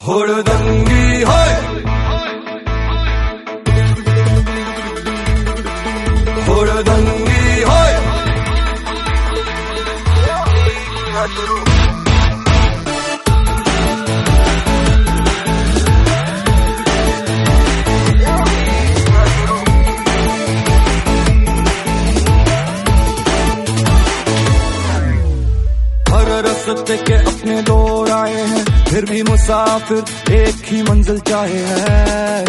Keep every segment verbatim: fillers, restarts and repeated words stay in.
हुड़दंगी है, हुड़दंगी है। हर रस्ते के अपने दौर आए हैं, फिर भी मुसाफिर एक ही मंजिल चाहे है।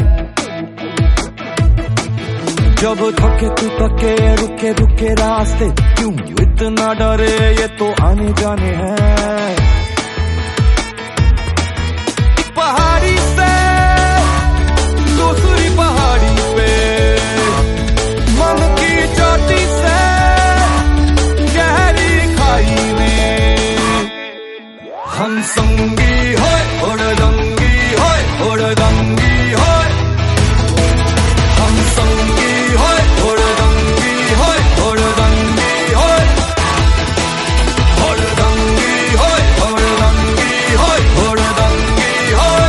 जब थके तू थके रुके रुके रास्ते, क्यों इतना डरे ये तो आने जाने हैं। पहाड़ी से दूसरी पहाड़ी पे, मन की चोटी से गहरी खाई में, हम संगी होए हुड़दंगी होए हुड़दंगी होए, हम संगी होए हुड़दंगी होए हुड़दंगी होए, हुड़दंगी होए हुड़दंगी होए हुड़दंगी होए,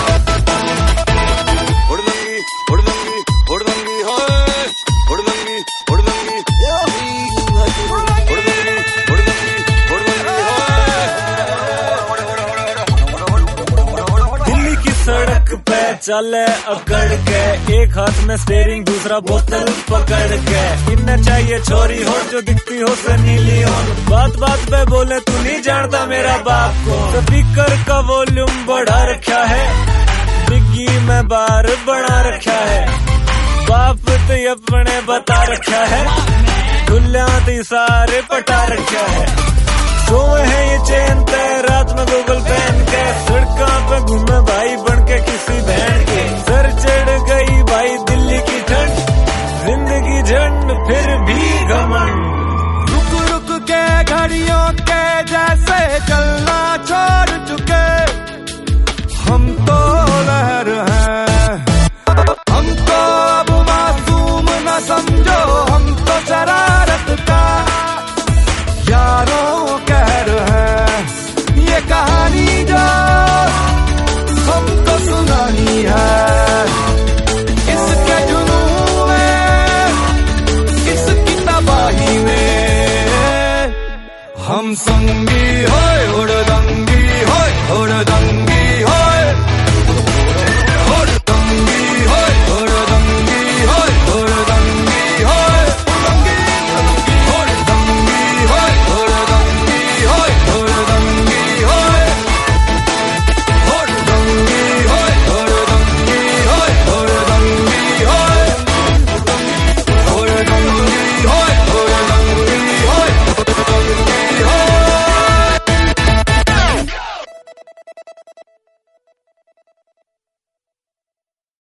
हुड़दंगी हुड़दंगी हुड़दंगी होए, हुड़दंगी हुड़दंगी सड़क पे चले अकड़ के, एक हाथ में स्टीयरिंग दूसरा बोतल पकड़ के। इन्हें चाहिए छोरी हो जो दिखती हो से नीली हो, बात बात पे बोले तू नहीं जानता मेरा बाप को। स्पीकर का वॉल्यूम बढ़ा रखा है, डिग्गी में बार बना रखा है, बाप तो अपने बता रखा है, खुलिया ती सारे पटा रखा है। सोए है ये चैन ते रात में गूगल पहन के, सड़कों पे घूम